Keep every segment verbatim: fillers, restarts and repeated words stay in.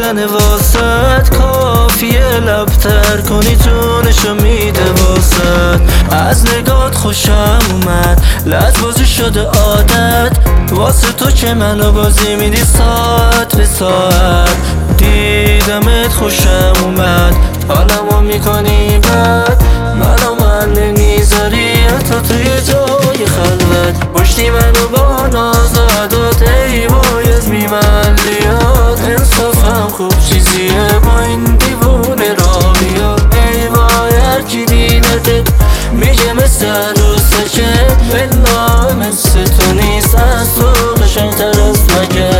بودن واسط کافیه لبتر کنی جونشو میده واسط. از نگات خوشم اومد لجبازی شده عادت واسه تو که منو بازی میدی ساعت به ساعت. دیدمت خوشم اومد حالمو میکنی بد منو من نمیذاری حتی توی جای خلوت. پشتی منو با ناز و عدات ای وای از بیملیات. انصافم خوب چیزیه با این دیوونه را بیاد. ای وای هرکی دیدتت میگه مثل عروسه که بلا مثل تو نیست از تو قشنگتر از مگه.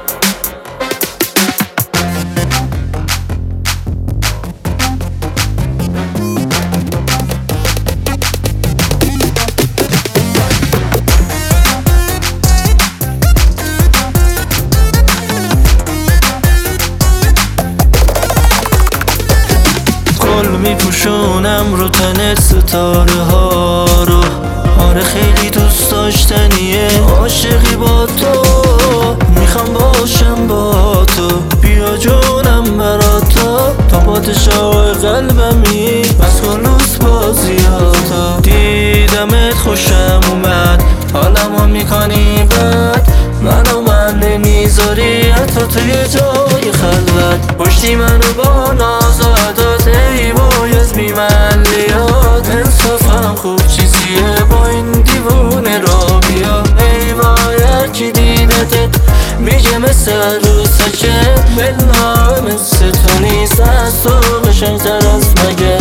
میپوشونم رو تنت ستاره ها رو. آره خیلی دوست داشتنیه عاشقی با تو. میخوام باشم با تو بیا جونم برا تو. تا پادشاه قلبمی بس کن لوس بازیاتا. دیدمت خوشم اومد حالمو میکنی بد منو من نمیذاری حتی توی جای خلوت. پشتی منو با ناز و عدات ای وای از بیملیات. انصافم خوب چیزیه با این دیوونه را بیا. ای وای هرکی دیدتت میگه مثل عروسه که بلا مثل تو نیست از تو قشنگتر از مگه.